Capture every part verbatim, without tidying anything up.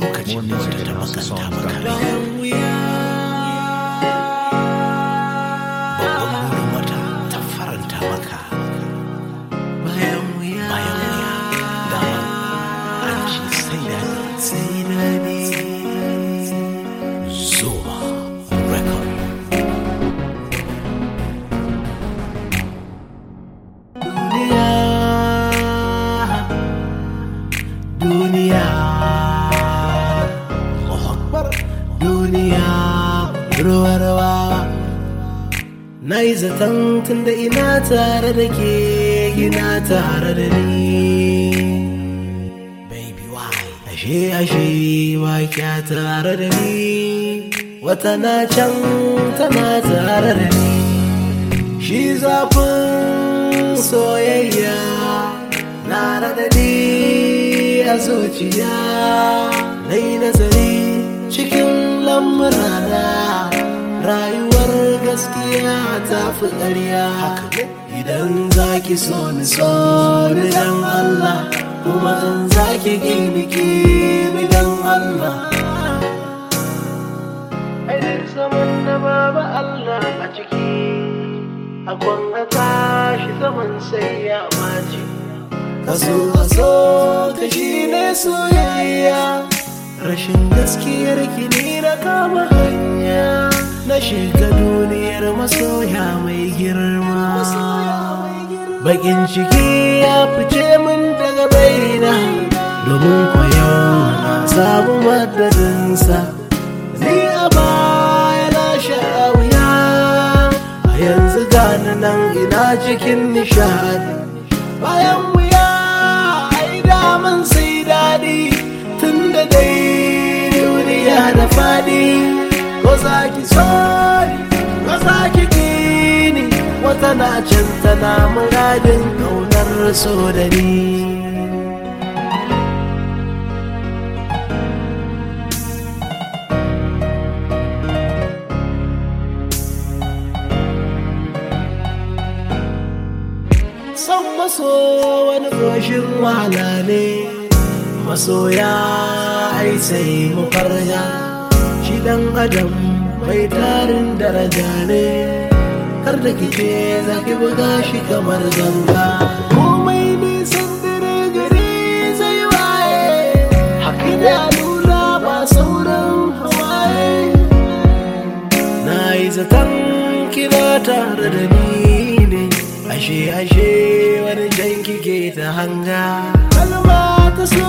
lokacin da wata ta bakanta maka rai. Babban burin wata ta faranta maka. Bayan wuya, bayan wuya, dama an ci sai daɗi, sai daɗi. Zuma Record. Duniya, duniya, duniya, ruwa ruwa. Na yi zaton tun da ina tare da ke gina tare da ni. Baby why? Ashe ashe wa kya tare da ni. Wata na can tana tare da ni. Shi zafin soyayya na radadi a zuciya. Na yi nazari cikin lamurana. Rayuwar gaskiya ta fi ƙarya. Idan za ki so ni so ni dan Allah, kuma in za ki gini ki ni dan Allah. Ai duk zaman da babu Allah a ciki, akwan a tashi zaman sai ya mace. Kaso kaso ka shi ne soyayya, rashin gaskiyar ki ni na kama hanya. Na shiga duniyar masoya mai girma. Bakin ciki ya fice min daga baina, domin kwayo na samu madadinsa. Ni a baya na sha wuya, a yanzu gani nan ina cikin nishadi. Bayan wuya ai daman sai daɗi, tun da dai duniya da faɗi. Ko za ki so ni, ko za ki gini, wata na can tana muradin ƙaunar so da ni. San maso wani roshin wahala ne, masoya ai sai mu farja. Shi dan adam mai tarin daraja ne, kar da kike zaki buga shi kamar ganga. Komai nisan dare gari zai waye, haka da nuna ba sauran hawaye. Na yi zaton kina tare da ni ne, ashe ashe wani jan kike ta hanga. Kalma ta so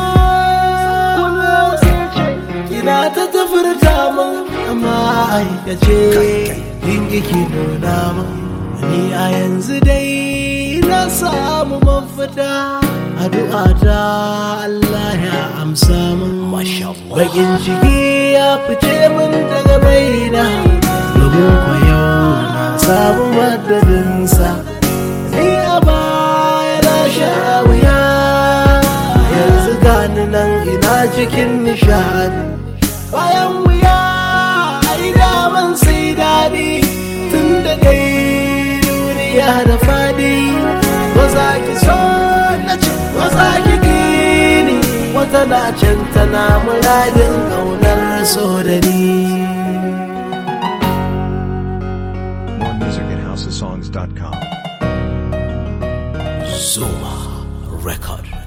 kina ta tafirta min amma aikace, yin ki nuna min ni a yanzu dai na samu mafita. Addu'a ta Allah ya amsa min. Bakin ciki ya fice min daga baina, domin kwayo na samu madadinsa. Ni a baya na sha wuya, yanzu gani nan ina cikin nishadi. Bayan wuya ai daman sai daɗi, tun da dai duniya da faɗi. Ba za ki so na ci, ba za ki gini, wata na can tana muradin ƙaunar so da ni. More music at house of songs dot com. Zuma Record.